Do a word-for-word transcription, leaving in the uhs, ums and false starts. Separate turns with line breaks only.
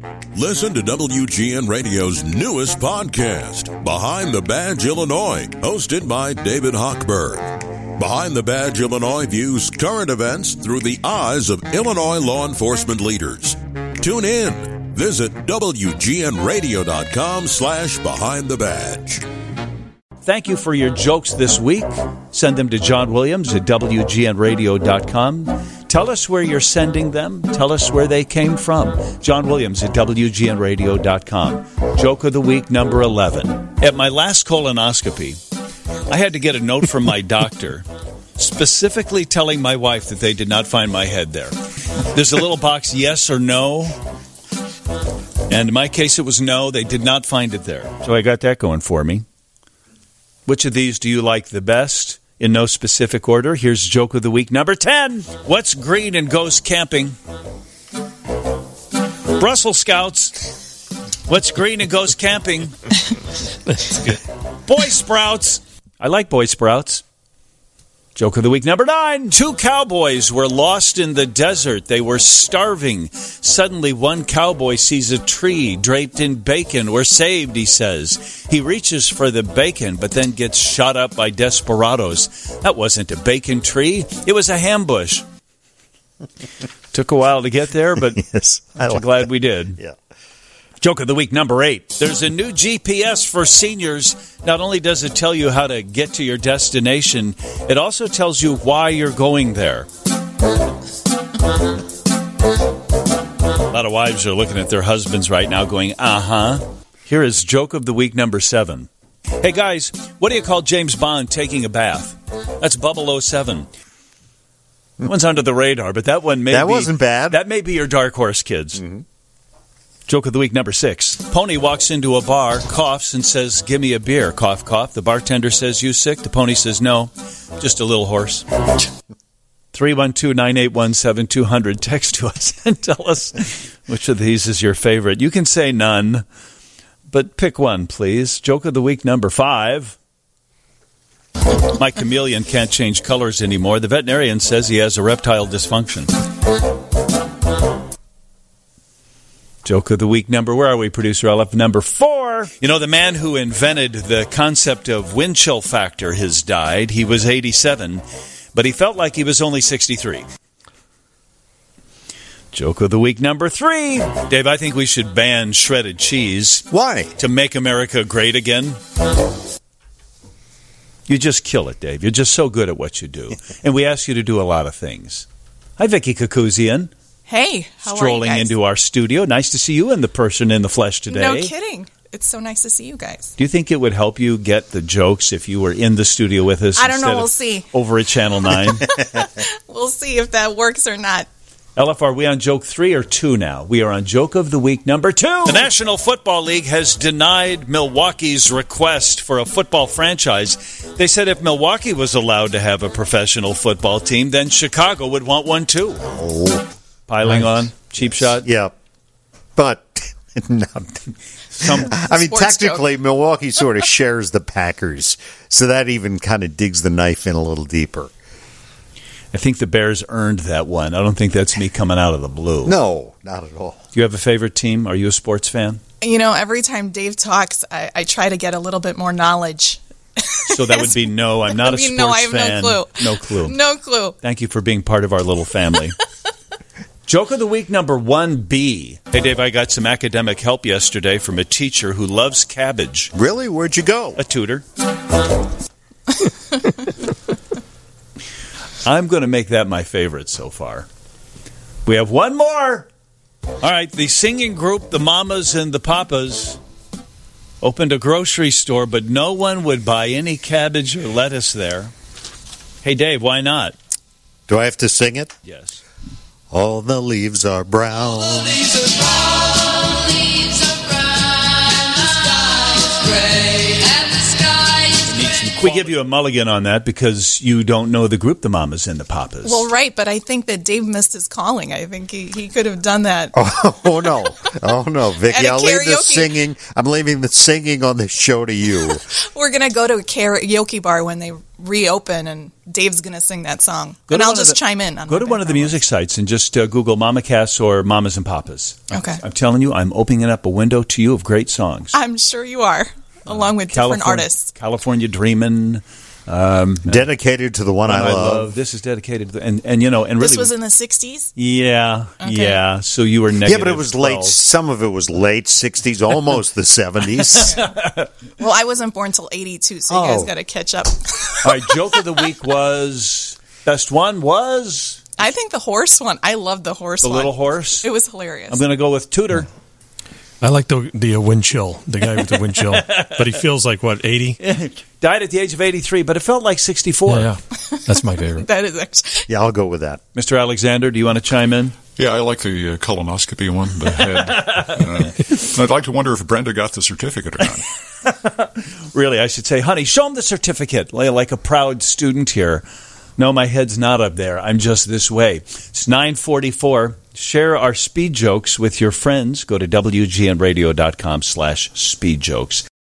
Listen to W G N Radio's newest podcast, Behind the Badge Illinois, hosted by David Hochberg. Behind the Badge Illinois views current events through the eyes of Illinois law enforcement leaders. Tune in. Visit W G N radio dot com slash behind the badge.
Thank you for your jokes this week. Send them to John Williams at W G N radio dot com. Tell us where you're sending them. Tell us where they came from. John Williams at W G N radio dot com. Joke of the week number eleven. At my last colonoscopy, I had to get a note from my doctor specifically telling my wife that they did not find my head there. There's a little box, yes or no. And in my case, it was no. They did not find it there. So I got that going for me. Which of these do you like the best? In no specific order, here's Joke of the Week number ten. What's green and goes camping? Brussels Scouts. What's green and goes camping? That's good. Boy Sprouts. I like Boy Sprouts. Joke of the Week number nine. Two cowboys were lost in the desert. They were starving. Suddenly, one cowboy sees a tree draped in bacon. We're saved, he says. He reaches for the bacon, but then gets shot up by desperados. That wasn't a bacon tree. It was a ham bush. Took a while to get there, but
yes,
I'm
like
glad
that.
we did.
Yeah.
Joke of the Week number eight. There's a new G P S for seniors. Not only does it tell you how to get to your destination, it also tells you why you're going there. A lot of wives are looking at their husbands right now going, uh-huh. Here is Joke of the Week number seven. Hey, guys, what do you call James Bond taking a bath? That's Bubble oh seven. That one's under the radar, but that one may
That
be...
wasn't bad.
That may be your dark horse, kids.
Mm-hmm.
Joke of the Week number six. Pony walks into a bar, coughs, and says, give me a beer. Cough, cough. The bartender says, you sick? The pony says, no, just a little horse. three one two, nine eight one, seven two zero zero. Text to us and tell us which of these is your favorite. You can say none, but pick one, please. Joke of the Week number five. My chameleon can't change colors anymore. The veterinarian says he has erectile dysfunction. Joke of the Week number, where are we, Producer L F? Number four. You know, the man who invented the concept of wind chill factor has died. He was eighty-seven, but he felt like he was only sixty-three. Joke of the Week number three. Dave, I think we should ban shredded cheese.
Why?
To make America great again. You just kill it, Dave. You're just so good at what you do. And we ask you to do a lot of things. Hi, Vicky Kakuzian.
Hey, how
Strolling
are you guys?
into our studio. Nice to see you in the person in the flesh today.
No kidding. It's so nice to see you guys.
Do you think it would help you get the jokes if you were in the studio with us?
I don't know.
instead
We'll
of
see.
Over at Channel nine.
We'll see if that works or not.
L F, are we on joke three or two now? We are on Joke of the Week number two. The National Football League has denied Milwaukee's request for a football franchise. They said if Milwaukee was allowed to have a professional football team, then Chicago would want one too.
Oh.
Piling
Nice.
on? Cheap shot?
Yeah. But, no.
Some,
I mean,
Sports
technically,
joke.
Milwaukee sort of shares the Packers. So that even kind of digs the knife in a little deeper.
I think the Bears earned that one. I don't think that's me coming out of the blue.
No, not at all.
Do you have a favorite team? Are you a sports fan?
You know, every time Dave talks, I, I try to get a little bit more knowledge.
So that would be no, I'm not a
I mean,
sports
no, I have
fan.
no clue.
No clue.
No clue.
Thank you for being part of our little family. Joke of the Week number one B. Hey, Dave, I got some academic help yesterday from a teacher who loves cabbage.
Really? Where'd you go?
A tutor. I'm going to make that my favorite so far. We have one more. All right, the singing group, the Mamas and the Papas, opened a grocery store, but no one would buy any cabbage or lettuce there. Hey, Dave, why not?
Do I have to sing it?
Yes.
All the leaves are brown.
All the leaves are brown, leaves are brown, and the sky is gray, and the sky is
We need
gray.
some give you a mulligan on that because you don't know the group, the Mamas and the Papas.
Well, right, but I think that Dave missed his calling. I think he, he could have done that.
Oh, oh no. Oh, no,
At
Vicky,
a
I'll leave the
karaoke.
singing. I'm leaving the singing on the show to you.
We're going to go to a karaoke bar when they reopen, and Dave's going to sing that song.
Go
and
to
I'll
one of
just
the-
chime in. On
Go
what
to one of the
background
music sites and just uh, Google Mama Cass or Mamas and Papas.
Okay.
I'm telling you, I'm opening up a window to you of great songs.
I'm sure you are, along with different
California,
artists.
California Dreamin'. Um,
Dedicated to the one,
One
I, love.
This is dedicated to, and and you know, and really,
This was in the sixties?
yeah,
Okay.
yeah. So you were negative.
Yeah, but it was late.
twelve.
Some of it was late sixties, almost the seventies.
Well, I wasn't born till eighty-two, so you
Oh.
guys got to catch up.
All right, joke of the week was best one was
I think the horse one. I love the horse
the
one.
little horse.
It was hilarious.
I'm going to go with Tudor.
I like the the uh, wind chill, the guy with the wind chill, but he feels like what eighty?
Died at the age of eighty-three, but it felt like sixty-four.
Yeah, yeah, that's my favorite.
That is actually.
Yeah, I'll go with that.
Mister Alexander, do you want to chime in?
Yeah, I like the uh, colonoscopy one, the head. Uh, I'd like to wonder if Brenda got the certificate or not.
Really, I should say, honey, show him the certificate, li- like a proud student here. No, my head's not up there. I'm just this way. It's nine forty-four. Share our speed jokes with your friends. Go to W G N radio dot com slash speed jokes.